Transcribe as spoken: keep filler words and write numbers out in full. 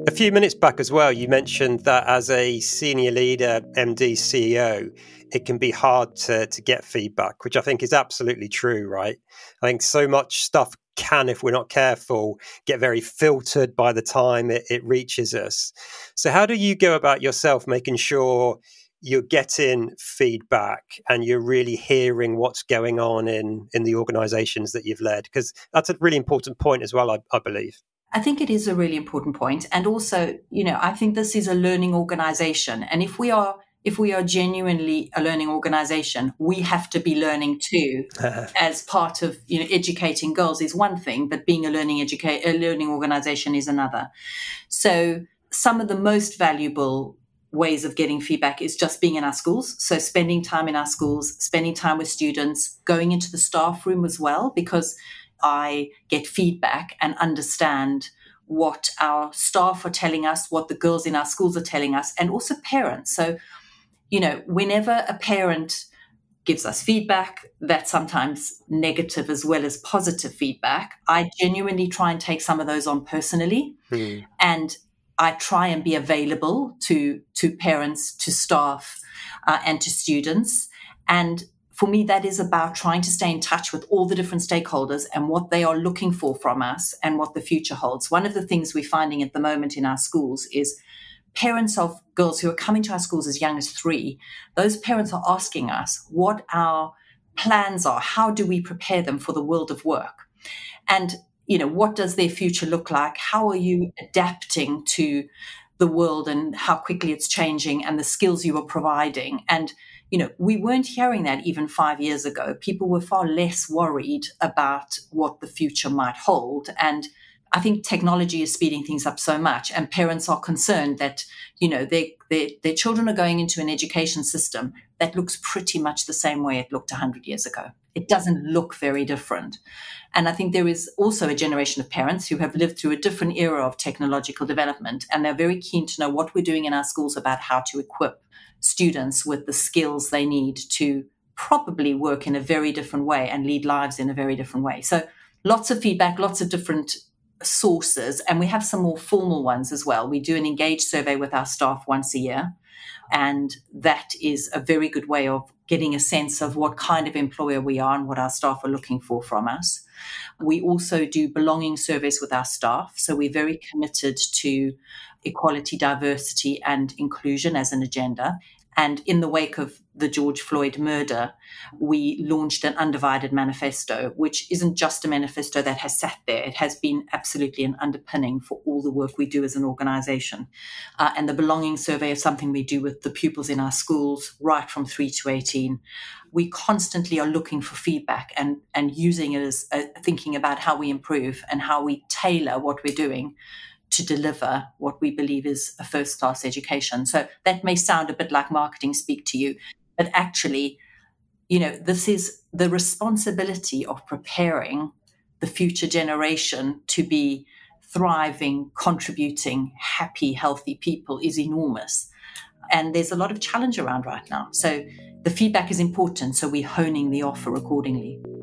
A few minutes back as well, you mentioned that as a senior leader, M D, C E O, it can be hard to, to get feedback, which I think is absolutely true, right? I think so much stuff can, if we're not careful, get very filtered by the time it, it reaches us. So how do you go about yourself making sure you're getting feedback and you're really hearing what's going on in, in the organizations that you've led? Because that's a really important point as well, I, I believe. I think it is a really important point. And also, you know, I think this is a learning organization. And if we are if we are genuinely a learning organization, we have to be learning too. As part of, you know, educating girls is one thing, but being a learning educate a learning organization is another. So some of the most valuable ways of getting feedback is just being in our schools. So spending time in our schools, spending time with students, going into the staff room as well, because I get feedback and understand what our staff are telling us, what the girls in our schools are telling us, and also parents. So, you know, whenever a parent gives us feedback, that's sometimes negative as well as positive feedback, I genuinely try and take some of those on personally. Mm. And I try and be available to, to parents, to staff, uh, and to students. And for me, that is about trying to stay in touch with all the different stakeholders and what they are looking for from us and what the future holds. One of the things we're finding at the moment in our schools is parents of girls who are coming to our schools as young as three. Those parents are asking us what our plans are. How do we prepare them for the world of work? And, you know, what does their future look like? How are you adapting to the world and how quickly it's changing and the skills you are providing? And you know, we weren't hearing that even five years ago. People were far less worried about what the future might hold. And I think technology is speeding things up so much, and parents are concerned that, you know, they, they, their children are going into an education system that looks pretty much the same way it looked one hundred years ago. It doesn't look very different. And I think there is also a generation of parents who have lived through a different era of technological development, and they're very keen to know what we're doing in our schools about how to equip students with the skills they need to probably work in a very different way and lead lives in a very different way. So lots of feedback, lots of different sources, and we have some more formal ones as well. We do an engaged survey with our staff once a year, and that is a very good way of getting a sense of what kind of employer we are and what our staff are looking for from us. We also do belonging surveys with our staff, so we're very committed to equality, diversity, and inclusion as an agenda. And in the wake of the George Floyd murder, we launched an Undivided Manifesto, which isn't just a manifesto that has sat there. It has been absolutely an underpinning for all the work we do as an organization. Uh, and the belonging survey is something we do with the pupils in our schools, right from three to eighteen. We constantly are looking for feedback and, and using it as uh, thinking about how we improve and how we tailor what we're doing to deliver what we believe is a first-class education. So that may sound a bit like marketing speak to you, but actually, you know, this is the responsibility of preparing the future generation to be thriving, contributing, happy, healthy people is enormous. And there's a lot of challenge around right now. So the feedback is important, so we're honing the offer accordingly.